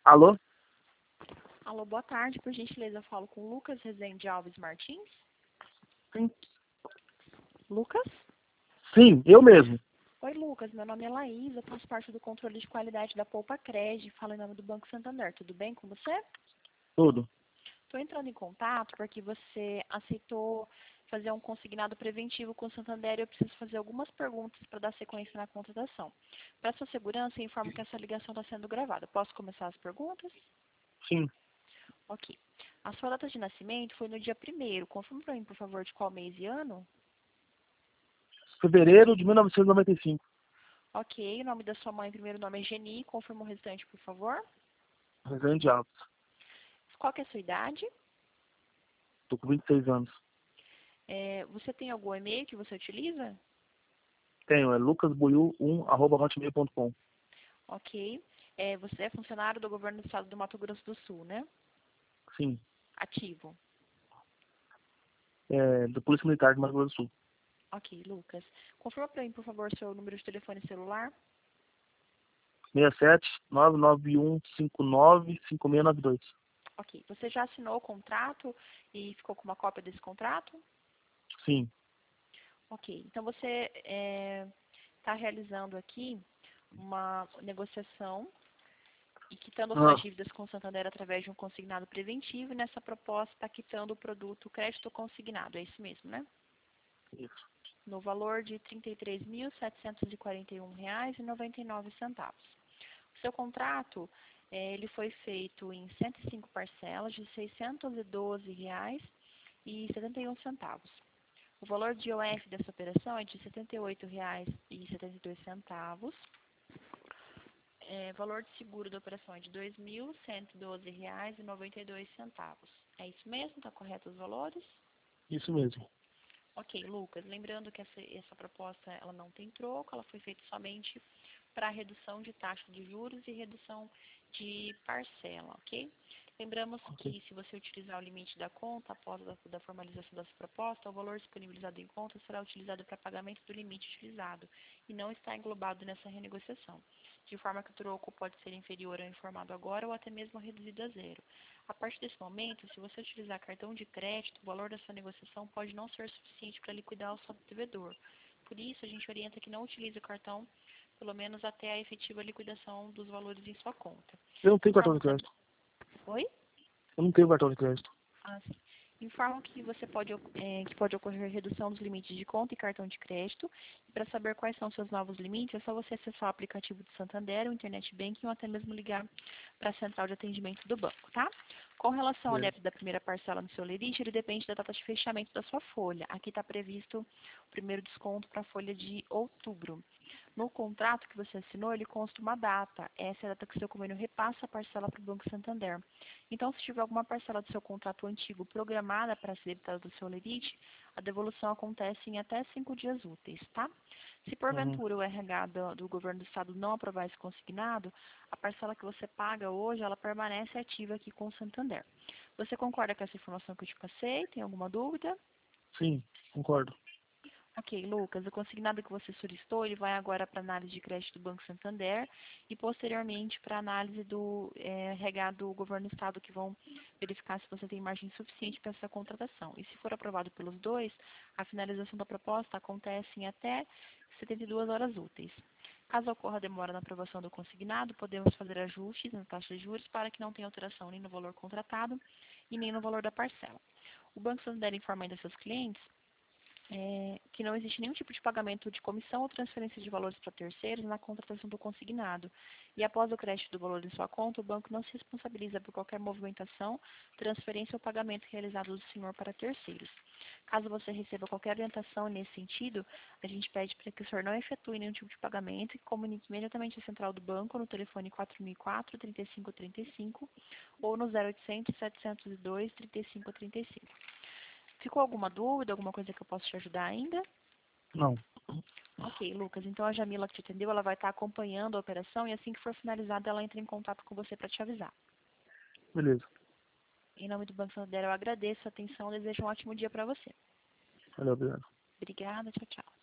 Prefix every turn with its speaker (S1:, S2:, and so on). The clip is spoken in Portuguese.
S1: Alô?
S2: Alô, boa tarde. Por gentileza, eu falo com Lucas Rezende Alves Martins.
S1: Sim.
S2: Lucas?
S1: Sim, eu mesmo.
S2: Oi, Lucas. Meu nome é Laís. Eu faço parte do controle de qualidade da Poupa Cred. Falo em nome do Banco Santander. Tudo bem com você?
S1: Tudo.
S2: Estou entrando em contato porque você aceitou fazer um consignado preventivo com o Santander e eu preciso fazer algumas perguntas para dar sequência na contratação. Para sua segurança, eu informo que essa ligação está sendo gravada. Posso começar as perguntas?
S1: Sim.
S2: Ok. A sua data de nascimento foi no dia 1º. Confirme para mim, por favor, de qual mês e ano?
S1: Fevereiro de 1995.
S2: Ok. O nome da sua mãe, primeiro nome é Geni. Confirma o restante, por favor.
S1: Resende Alves.
S2: Qual que é a sua idade?
S1: Tô com 26 anos.
S2: Você tem algum e-mail que você utiliza?
S1: Tenho, é lucasbuiu1@hotmail.com.
S2: Ok. Você é funcionário do governo do estado do Mato Grosso do Sul, né?
S1: Sim.
S2: Ativo.
S1: Da Polícia Militar de Mato Grosso do Sul.
S2: Ok, Lucas. Confirma para mim, por favor, seu número de telefone celular.
S1: 67-99159-5692.
S2: Ok. Você já assinou o contrato e ficou com uma cópia desse contrato?
S1: Sim.
S2: Ok. Então, você está realizando aqui uma negociação e quitando suas
S1: Ah,
S2: dívidas com o Santander através de um consignado preventivo, e nessa proposta está quitando o produto crédito consignado, é isso mesmo, né?
S1: isso.
S2: No valor de R$ 33.741,99. O seu contrato, ele foi feito em 105 parcelas de R$ 612,71. O valor de IOF dessa operação é de R$ 78,72. Valor de seguro da operação é de R$ 2.112,92. É isso mesmo? Está correto os valores?
S1: Isso mesmo.
S2: Ok, Lucas. Lembrando que essa proposta ela não tem troco, ela foi feita somente para redução de taxa de juros e redução de parcela, ok? Lembramos
S1: Ok.
S2: que se você utilizar o limite da conta após da formalização dessa proposta, o valor disponibilizado em conta será utilizado para pagamento do limite utilizado e não está englobado nessa renegociação, de forma que o troco pode ser inferior ao informado agora ou até mesmo reduzido a zero. A partir desse momento, se você utilizar cartão de crédito, o valor da sua negociação pode não ser suficiente para liquidar o seu devedor. Por isso, a gente orienta que não utilize o cartão, pelo menos até a efetiva liquidação dos valores em sua conta.
S1: Eu não tenho cartão
S2: Informo
S1: de crédito.
S2: Oi?
S1: Eu não tenho cartão de crédito.
S2: Sim. Informam que que pode ocorrer redução dos limites de conta e cartão de crédito. E para saber quais são seus novos limites, é só você acessar o aplicativo do Santander, o Internet Banking ou até mesmo ligar para a central de atendimento do banco, tá? Com relação ao
S1: Beleza.
S2: débito da primeira parcela no seu lerite, ele depende da data de fechamento da sua folha. Aqui está previsto o primeiro desconto para a folha de outubro. No contrato que você assinou, ele consta uma data. Essa é a data que o seu convênio repassa a parcela para o Banco Santander. Então, se tiver alguma parcela do seu contrato antigo programada para ser debitada do seu lerite, a devolução acontece em até 5 dias úteis, tá? Se
S1: Uhum.
S2: porventura o RH do governo do estado não aprovar esse consignado, a parcela que você paga hoje, ela permanece ativa aqui com o Santander. Você concorda com essa informação que eu te passei? Tem alguma dúvida?
S1: Sim, concordo.
S2: Ok, Lucas, o consignado que você solicitou, ele vai agora para análise de crédito do Banco Santander e posteriormente para análise do RH do governo do estado, que vão verificar se você tem margem suficiente para essa contratação. E se for aprovado pelos dois, a finalização da proposta acontece em até 72 horas úteis. Caso ocorra demora na aprovação do consignado, podemos fazer ajustes na taxa de juros para que não tenha alteração nem no valor contratado e nem no valor da parcela. O Banco Santander informa ainda seus clientes que não existe nenhum tipo de pagamento de comissão ou transferência de valores para terceiros na contratação do consignado. E após o crédito do valor em sua conta, o banco não se responsabiliza por qualquer movimentação, transferência ou pagamento realizado do senhor para terceiros. Caso você receba qualquer orientação nesse sentido, a gente pede para que o senhor não efetue nenhum tipo de pagamento e comunique imediatamente à central do banco no telefone 4004-3535 ou no 0800-702-3535. Ficou alguma dúvida, alguma coisa que eu possa te ajudar ainda?
S1: Não.
S2: Ok, Lucas. Então a Jamila que te atendeu, ela vai estar acompanhando a operação e assim que for finalizada, ela entra em contato com você para te avisar.
S1: Beleza.
S2: Em nome do Banco Santander, eu agradeço a atenção e desejo um ótimo dia para você.
S1: Valeu, obrigado.
S2: Obrigada, tchau, tchau.